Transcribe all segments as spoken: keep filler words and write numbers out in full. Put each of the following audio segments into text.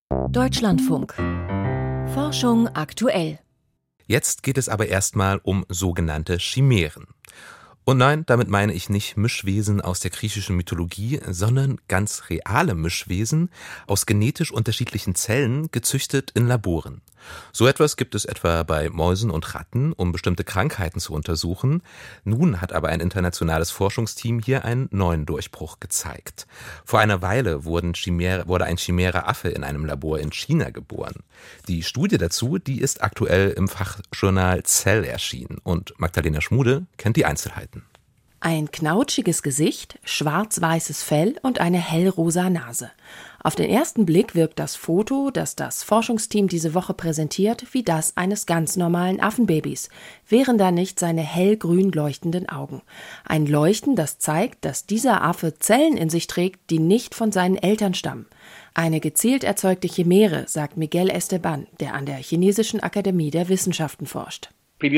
Deutschlandfunk. Forschung aktuell. Jetzt geht es aber erstmal um sogenannte Chimären. Und nein, damit meine ich nicht Mischwesen aus der griechischen Mythologie, sondern ganz reale Mischwesen aus genetisch unterschiedlichen Zellen, gezüchtet in Laboren. So etwas gibt es etwa bei Mäusen und Ratten, um bestimmte Krankheiten zu untersuchen. Nun hat aber ein internationales Forschungsteam hier einen neuen Durchbruch gezeigt. Vor einer Weile wurden Chimäre, wurde ein Chimäre-Affe in einem Labor in China geboren. Die Studie dazu, die ist aktuell im Fachjournal Cell erschienen. Und Magdalena Schmude kennt die Einzelheiten. Ein knautschiges Gesicht, schwarz-weißes Fell und eine hellrosa Nase. Auf den ersten Blick wirkt das Foto, das das Forschungsteam diese Woche präsentiert, wie das eines ganz normalen Affenbabys, wären da nicht seine hellgrün leuchtenden Augen. Ein Leuchten, das zeigt, dass dieser Affe Zellen in sich trägt, die nicht von seinen Eltern stammen. Eine gezielt erzeugte Chimäre, sagt Miguel Esteban, der an der Chinesischen Akademie der Wissenschaften forscht.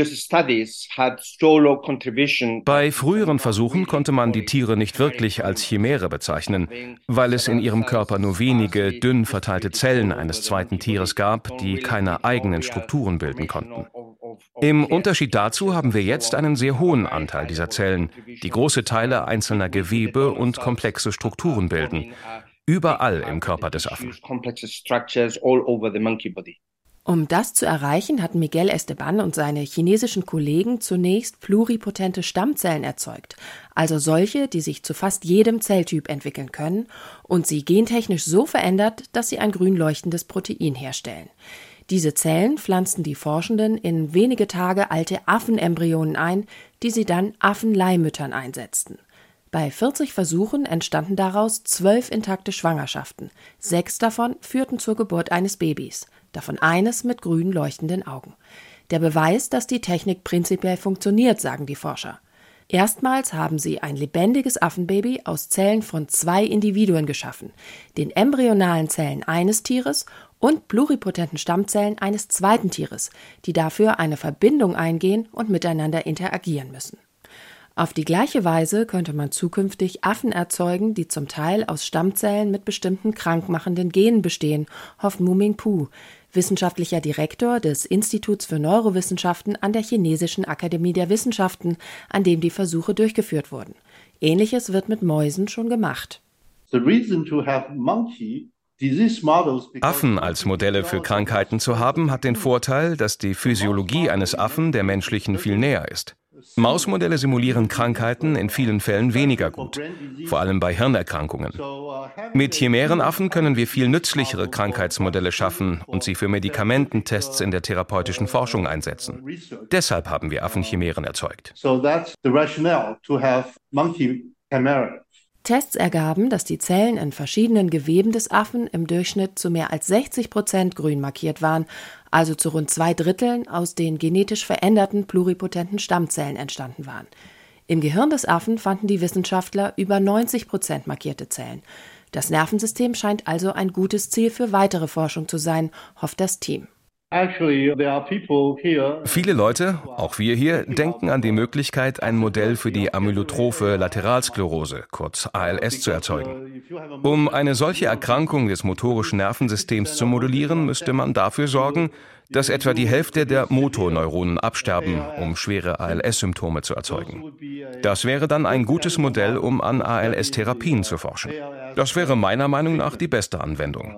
Bei früheren Versuchen konnte man die Tiere nicht wirklich als Chimäre bezeichnen, weil es in ihrem Körper nur wenige, dünn verteilte Zellen eines zweiten Tieres gab, die keine eigenen Strukturen bilden konnten. Im Unterschied dazu haben wir jetzt einen sehr hohen Anteil dieser Zellen, die große Teile einzelner Gewebe und komplexe Strukturen bilden, überall im Körper des Affen. Um das zu erreichen, hatten Miguel Esteban und seine chinesischen Kollegen zunächst pluripotente Stammzellen erzeugt, also solche, die sich zu fast jedem Zelltyp entwickeln können und sie gentechnisch so verändert, dass sie ein grün leuchtendes Protein herstellen. Diese Zellen pflanzten die Forschenden in wenige Tage alte Affenembryonen ein, die sie dann Affenleihmüttern einsetzten. Bei vierzig Versuchen entstanden daraus zwölf intakte Schwangerschaften. Sechs davon führten zur Geburt eines Babys, davon eines mit grün leuchtenden Augen. Der Beweis, dass die Technik prinzipiell funktioniert, sagen die Forscher. Erstmals haben sie ein lebendiges Affenbaby aus Zellen von zwei Individuen geschaffen, den embryonalen Zellen eines Tieres und pluripotenten Stammzellen eines zweiten Tieres, die dafür eine Verbindung eingehen und miteinander interagieren müssen. Auf die gleiche Weise könnte man zukünftig Affen erzeugen, die zum Teil aus Stammzellen mit bestimmten krankmachenden Genen bestehen, hofft Mu-Ming Pu, wissenschaftlicher Direktor des Instituts für Neurowissenschaften an der Chinesischen Akademie der Wissenschaften, an dem die Versuche durchgeführt wurden. Ähnliches wird mit Mäusen schon gemacht. Affen als Modelle für Krankheiten zu haben, hat den Vorteil, dass die Physiologie eines Affen der menschlichen viel näher ist. Mausmodelle simulieren Krankheiten in vielen Fällen weniger gut, vor allem bei Hirnerkrankungen. Mit Chimärenaffen können wir viel nützlichere Krankheitsmodelle schaffen und sie für Medikamententests in der therapeutischen Forschung einsetzen. Deshalb haben wir Affenchimären erzeugt. Tests ergaben, dass die Zellen in verschiedenen Geweben des Affen im Durchschnitt zu mehr als sechzig Prozent grün markiert waren, also zu rund zwei Dritteln aus den genetisch veränderten pluripotenten Stammzellen entstanden waren. Im Gehirn des Affen fanden die Wissenschaftler über neunzig Prozent markierte Zellen. Das Nervensystem scheint also ein gutes Ziel für weitere Forschung zu sein, hofft das Team. Viele Leute, auch wir hier, denken an die Möglichkeit, ein Modell für die amyotrophe Lateralsklerose, kurz A L S, zu erzeugen. Um eine solche Erkrankung des motorischen Nervensystems zu modellieren, müsste man dafür sorgen, dass etwa die Hälfte der Motoneuronen absterben, um schwere A L S-Symptome zu erzeugen. Das wäre dann ein gutes Modell, um an A L S-Therapien zu forschen. Das wäre meiner Meinung nach die beste Anwendung.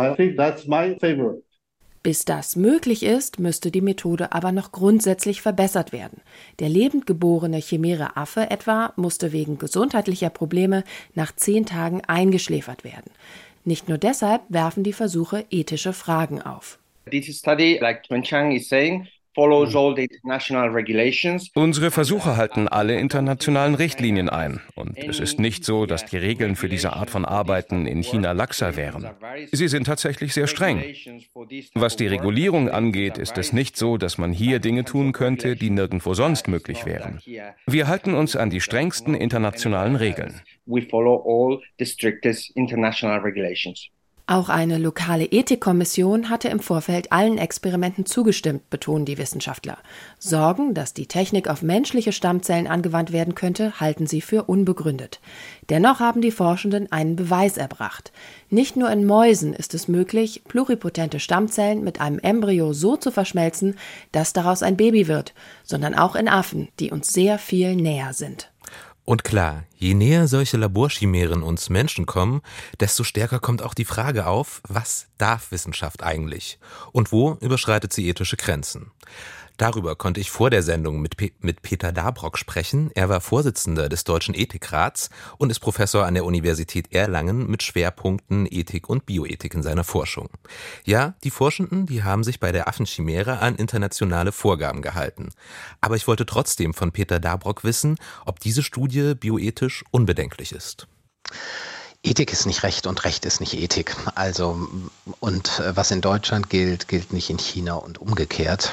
Bis das möglich ist, müsste die Methode aber noch grundsätzlich verbessert werden. Der lebend geborene Chimäre-Affe etwa musste wegen gesundheitlicher Probleme nach zehn Tagen eingeschläfert werden. Nicht nur deshalb werfen die Versuche ethische Fragen auf. This study, like Chen Chang is saying, follows all the international regulations. Unsere Versuche halten alle internationalen Richtlinien ein. Und es ist nicht so, dass die Regeln für diese Art von Arbeiten in China laxer wären. Sie sind tatsächlich sehr streng. Was die Regulierung angeht, ist es nicht so, dass man hier Dinge tun könnte, die nirgendwo sonst möglich wären. Wir halten uns an die strengsten internationalen Regeln. We follow all the strictest international regulations. Auch eine lokale Ethikkommission hatte im Vorfeld allen Experimenten zugestimmt, betonen die Wissenschaftler. Sorgen, dass die Technik auf menschliche Stammzellen angewandt werden könnte, halten sie für unbegründet. Dennoch haben die Forschenden einen Beweis erbracht. Nicht nur in Mäusen ist es möglich, pluripotente Stammzellen mit einem Embryo so zu verschmelzen, dass daraus ein Baby wird, sondern auch in Affen, die uns sehr viel näher sind. Und klar, je näher solche Laborchimären uns Menschen kommen, desto stärker kommt auch die Frage auf, was darf Wissenschaft eigentlich? Und wo überschreitet sie ethische Grenzen? Darüber konnte ich vor der Sendung mit, Pe- mit Peter Dabrock sprechen. Er war Vorsitzender des Deutschen Ethikrats und ist Professor an der Universität Erlangen mit Schwerpunkten Ethik und Bioethik in seiner Forschung. Ja, die Forschenden, die haben sich bei der Affenchimäre an internationale Vorgaben gehalten. Aber ich wollte trotzdem von Peter Dabrock wissen, ob diese Studie bioethisch unbedenklich ist. Ethik ist nicht Recht und Recht ist nicht Ethik. Also, und was in Deutschland gilt, gilt nicht in China und umgekehrt.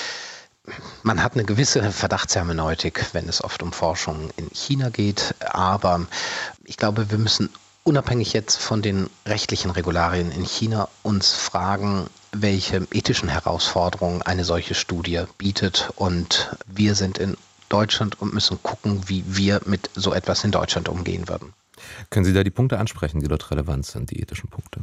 Man hat eine gewisse Verdachtshermeneutik, wenn es oft um Forschung in China geht, aber ich glaube, wir müssen unabhängig jetzt von den rechtlichen Regularien in China uns fragen, welche ethischen Herausforderungen eine solche Studie bietet, und wir sind in Deutschland und müssen gucken, wie wir mit so etwas in Deutschland umgehen würden. Können Sie da die Punkte ansprechen, die dort relevant sind, die ethischen Punkte?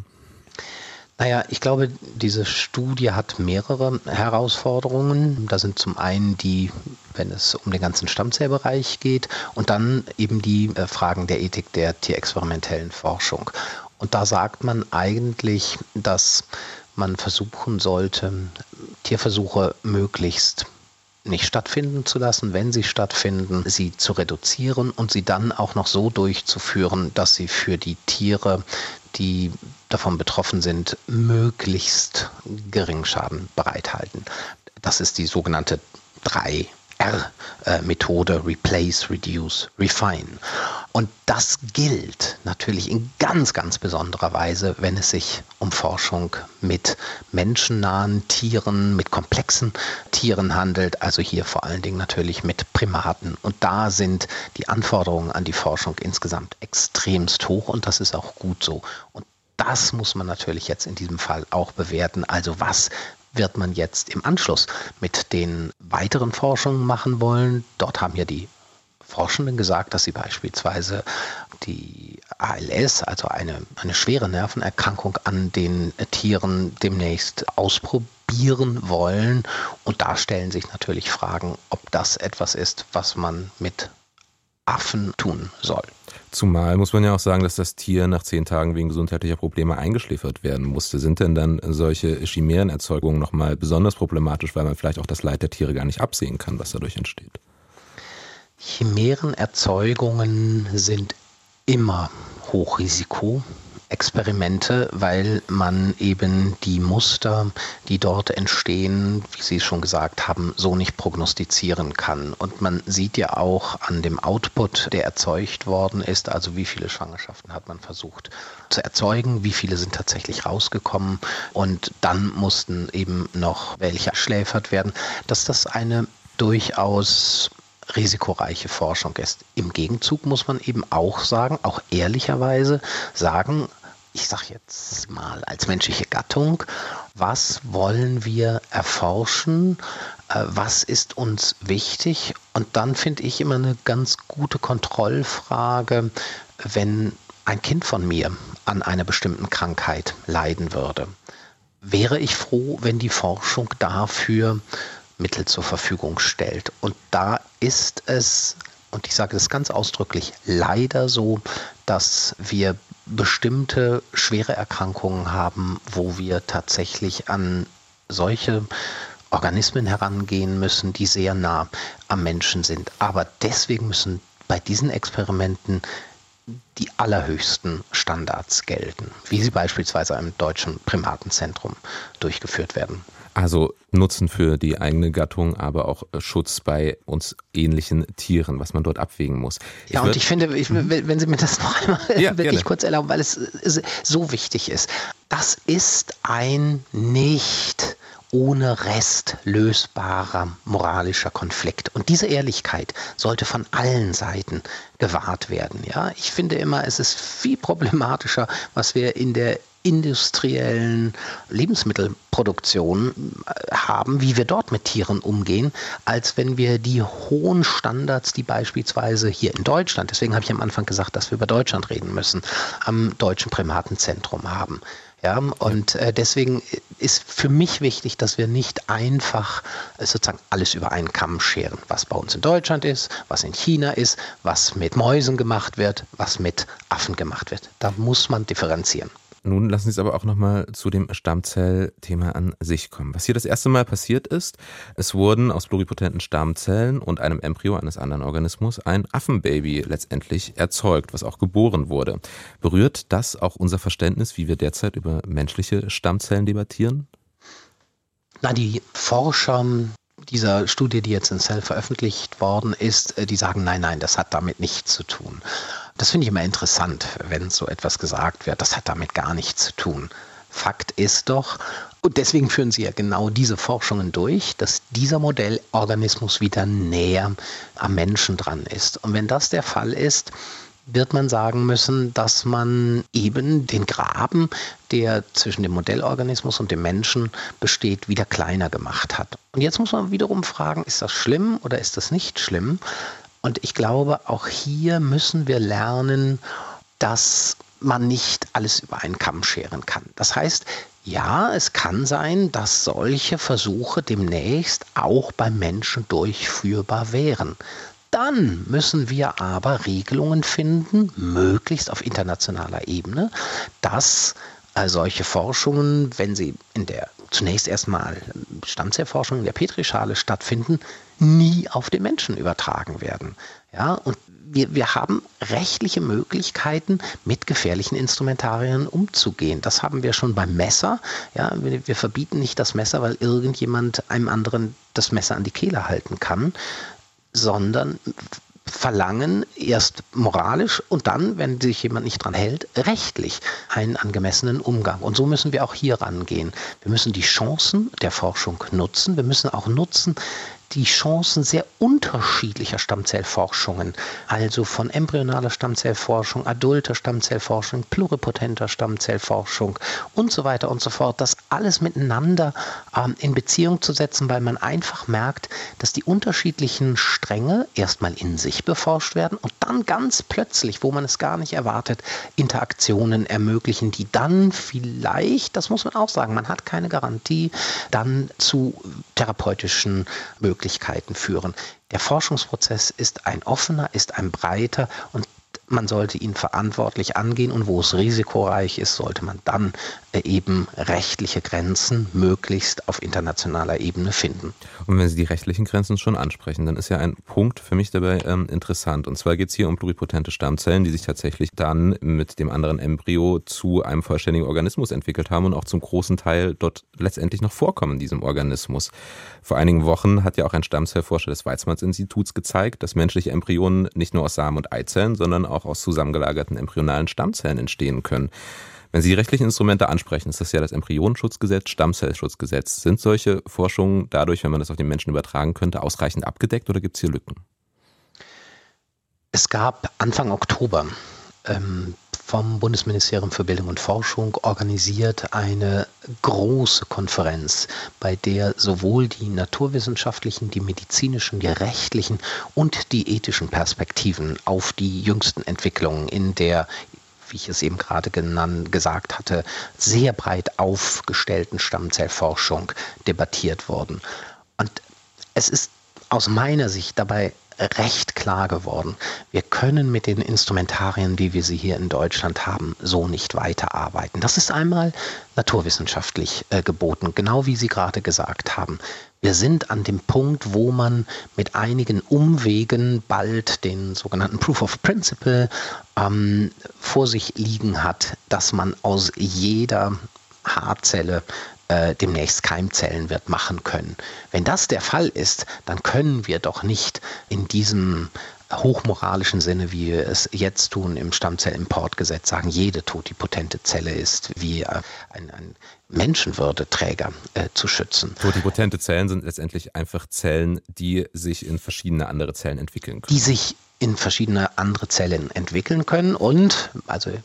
Naja, ich glaube, diese Studie hat mehrere Herausforderungen. Da sind zum einen die, wenn es um den ganzen Stammzellbereich geht, und dann eben die äh, Fragen der Ethik der tierexperimentellen Forschung. Und da sagt man eigentlich, dass man versuchen sollte, Tierversuche möglichst nicht stattfinden zu lassen, wenn sie stattfinden, sie zu reduzieren und sie dann auch noch so durchzuführen, dass sie für die Tiere, die davon betroffen sind, möglichst geringen Schaden bereithalten. Das ist die sogenannte drei R Methode, Replace, Reduce, Refine. Und das gilt natürlich in ganz, ganz besonderer Weise, wenn es sich um Forschung mit menschennahen Tieren, mit komplexen Tieren handelt, also hier vor allen Dingen natürlich mit Primaten. Und da sind die Anforderungen an die Forschung insgesamt extremst hoch, und das ist auch gut so. Und das muss man natürlich jetzt in diesem Fall auch bewerten. Also was wird man jetzt im Anschluss mit den weiteren Forschungen machen wollen? Dort haben ja die Forschenden gesagt, dass sie beispielsweise die A L S, also eine, eine schwere Nervenerkrankung an den Tieren, demnächst ausprobieren wollen. Und da stellen sich natürlich Fragen, ob das etwas ist, was man mit Affen tun soll. Zumal muss man ja auch sagen, dass das Tier nach zehn Tagen wegen gesundheitlicher Probleme eingeschläfert werden musste. Sind denn dann solche Chimärenerzeugungen nochmal besonders problematisch, weil man vielleicht auch das Leid der Tiere gar nicht absehen kann, was dadurch entsteht? Chimärenerzeugungen sind immer Hochrisiko. Experimente, weil man eben die Muster, die dort entstehen, wie Sie schon gesagt haben, so nicht prognostizieren kann. Und man sieht ja auch an dem Output, der erzeugt worden ist, also wie viele Schwangerschaften hat man versucht zu erzeugen, wie viele sind tatsächlich rausgekommen, und dann mussten eben noch welche erschläfert werden, dass das eine durchaus risikoreiche Forschung ist. Im Gegenzug muss man eben auch sagen, auch ehrlicherweise sagen, ich sage jetzt mal als menschliche Gattung, was wollen wir erforschen, äh, was ist uns wichtig? Und dann finde ich immer eine ganz gute Kontrollfrage, wenn ein Kind von mir an einer bestimmten Krankheit leiden würde. Wäre ich froh, wenn die Forschung dafür Mittel zur Verfügung stellt. Und da ist es, und ich sage das ganz ausdrücklich, leider so, dass wir bestimmte schwere Erkrankungen haben, wo wir tatsächlich an solche Organismen herangehen müssen, die sehr nah am Menschen sind. Aber deswegen müssen bei diesen Experimenten die allerhöchsten Standards gelten, wie sie beispielsweise im Deutschen Primatenzentrum durchgeführt werden. Also Nutzen für die eigene Gattung, aber auch Schutz bei uns ähnlichen Tieren, was man dort abwägen muss. Ich ja, und ich finde, ich, wenn Sie mir das noch einmal ja, wirklich gerne. kurz erlauben, weil es so wichtig ist. Das ist ein nicht ohne Rest lösbarer moralischer Konflikt. Und diese Ehrlichkeit sollte von allen Seiten gewahrt werden. Ja, ich finde immer, es ist viel problematischer, was wir in der industriellen Lebensmittelproduktion haben, wie wir dort mit Tieren umgehen, als wenn wir die hohen Standards, die beispielsweise hier in Deutschland, deswegen habe ich am Anfang gesagt, dass wir über Deutschland reden müssen, am Deutschen Primatenzentrum haben. Ja, und äh, deswegen ist für mich wichtig, dass wir nicht einfach äh, sozusagen alles über einen Kamm scheren, was bei uns in Deutschland ist, was in China ist, was mit Mäusen gemacht wird, was mit Affen gemacht wird. Da muss man differenzieren. Nun lassen Sie es aber auch nochmal zu dem Stammzellthema an sich kommen. Was hier das erste Mal passiert ist, es wurden aus pluripotenten Stammzellen und einem Embryo eines anderen Organismus ein Affenbaby letztendlich erzeugt, was auch geboren wurde. Berührt das auch unser Verständnis, wie wir derzeit über menschliche Stammzellen debattieren? Na, die Forscher dieser Studie, die jetzt in Cell veröffentlicht worden ist, die sagen, nein, nein, das hat damit nichts zu tun. Das finde ich immer interessant, wenn so etwas gesagt wird. Das hat damit gar nichts zu tun. Fakt ist doch, und deswegen führen sie ja genau diese Forschungen durch, dass dieser Modellorganismus wieder näher am Menschen dran ist. Und wenn das der Fall ist, wird man sagen müssen, dass man eben den Graben, der zwischen dem Modellorganismus und dem Menschen besteht, wieder kleiner gemacht hat. Und jetzt muss man wiederum fragen, ist das schlimm oder ist das nicht schlimm? Und ich glaube, auch hier müssen wir lernen, dass man nicht alles über einen Kamm scheren kann. Das heißt, ja, es kann sein, dass solche Versuche demnächst auch beim Menschen durchführbar wären. Dann müssen wir aber Regelungen finden, möglichst auf internationaler Ebene, dass äh, solche Forschungen, wenn sie in der zunächst erstmal Stammzellforschung in der Petrischale stattfinden, nie auf den Menschen übertragen werden. Ja, und wir, wir haben rechtliche Möglichkeiten, mit gefährlichen Instrumentarien umzugehen. Das haben wir schon beim Messer. Ja, wir, wir verbieten nicht das Messer, weil irgendjemand einem anderen das Messer an die Kehle halten kann, sondern verlangen erst moralisch und dann, wenn sich jemand nicht dran hält, rechtlich einen angemessenen Umgang. Und so müssen wir auch hier rangehen. Wir müssen die Chancen der Forschung nutzen. Wir müssen auch nutzen die Chancen sehr unterschiedlicher Stammzellforschungen, also von embryonaler Stammzellforschung, adulter Stammzellforschung, pluripotenter Stammzellforschung und so weiter und so fort, das alles miteinander ähm, in Beziehung zu setzen, weil man einfach merkt, dass die unterschiedlichen Stränge erstmal in sich beforscht werden und dann ganz plötzlich, wo man es gar nicht erwartet, Interaktionen ermöglichen, die dann vielleicht, das muss man auch sagen, man hat keine Garantie, dann zu therapeutischen Möglichkeiten Möglichkeiten führen. Der Forschungsprozess ist ein offener, ist ein breiter und man sollte ihn verantwortlich angehen und wo es risikoreich ist, sollte man dann eben rechtliche Grenzen möglichst auf internationaler Ebene finden. Und wenn Sie die rechtlichen Grenzen schon ansprechen, dann ist ja ein Punkt für mich dabei ähm, interessant. Und zwar geht es hier um pluripotente Stammzellen, die sich tatsächlich dann mit dem anderen Embryo zu einem vollständigen Organismus entwickelt haben und auch zum großen Teil dort letztendlich noch vorkommen in diesem Organismus. Vor einigen Wochen hat ja auch ein Stammzellforscher des Weizmanns-Instituts gezeigt, dass menschliche Embryonen nicht nur aus Samen- und Eizellen, sondern auch aus zusammengelagerten embryonalen Stammzellen entstehen können. Wenn Sie die rechtlichen Instrumente ansprechen, ist das ja das Embryonenschutzgesetz, Stammzellschutzgesetz. Sind solche Forschungen dadurch, wenn man das auf den Menschen übertragen könnte, ausreichend abgedeckt oder gibt es hier Lücken? Es gab Anfang Oktober ähm, vom Bundesministerium für Bildung und Forschung organisiert eine große Konferenz, bei der sowohl die naturwissenschaftlichen, die medizinischen, die rechtlichen und die ethischen Perspektiven auf die jüngsten Entwicklungen in der, wie ich es eben gerade genannt, gesagt hatte, sehr breit aufgestellten Stammzellforschung debattiert wurden. Und es ist aus meiner Sicht dabei recht klar geworden, wir können mit den Instrumentarien, wie wir sie hier in Deutschland haben, so nicht weiterarbeiten. Das ist einmal naturwissenschaftlich äh, geboten, genau wie Sie gerade gesagt haben. Wir sind an dem Punkt, wo man mit einigen Umwegen bald den sogenannten Proof of Principle ähm, vor sich liegen hat, dass man aus jeder Haarzelle äh, demnächst Keimzellen wird machen können. Wenn das der Fall ist, dann können wir doch nicht in diesem hochmoralischen Sinne, wie wir es jetzt tun im Stammzellimportgesetz, sagen, jede totipotente Zelle ist wie äh, ein, ein Menschenwürdeträger äh, zu schützen. Totipotente Zellen sind letztendlich einfach Zellen, die sich in verschiedene andere Zellen entwickeln können. Die sich in verschiedene andere Zellen entwickeln können und, also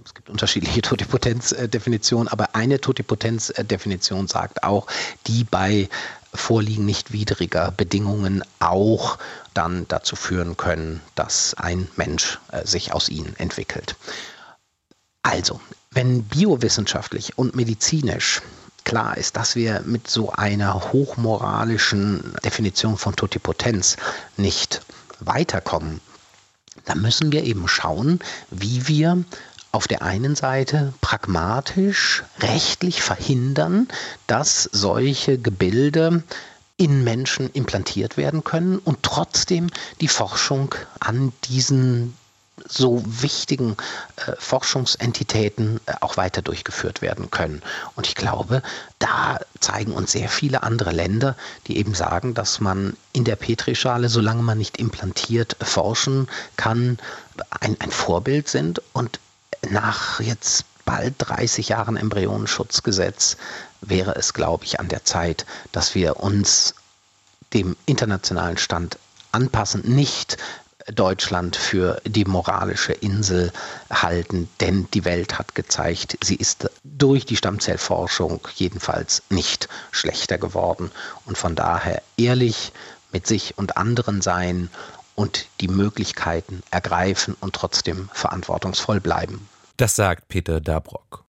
es gibt unterschiedliche Totipotenz-Definitionen, aber eine Totipotenz-Definition sagt auch, die bei Vorliegen nicht widriger Bedingungen auch dann dazu führen können, dass ein Mensch äh, sich aus ihnen entwickelt. Also, wenn biowissenschaftlich und medizinisch klar ist, dass wir mit so einer hochmoralischen Definition von Totipotenz nicht weiterkommen, dann müssen wir eben schauen, wie wir auf der einen Seite pragmatisch, rechtlich verhindern, dass solche Gebilde in Menschen implantiert werden können und trotzdem die Forschung an diesen so wichtigen äh, Forschungsentitäten äh, auch weiter durchgeführt werden können. Und ich glaube, da zeigen uns sehr viele andere Länder, die eben sagen, dass man in der Petrischale, solange man nicht implantiert forschen kann, ein, ein Vorbild sind. Und nach jetzt bald dreißig Jahren Embryonenschutzgesetz wäre es, glaube ich, an der Zeit, dass wir uns dem internationalen Stand anpassen, nicht Deutschland für die moralische Insel halten, denn die Welt hat gezeigt, sie ist durch die Stammzellforschung jedenfalls nicht schlechter geworden und von daher ehrlich mit sich und anderen sein und die Möglichkeiten ergreifen und trotzdem verantwortungsvoll bleiben. Das sagt Peter Dabrock.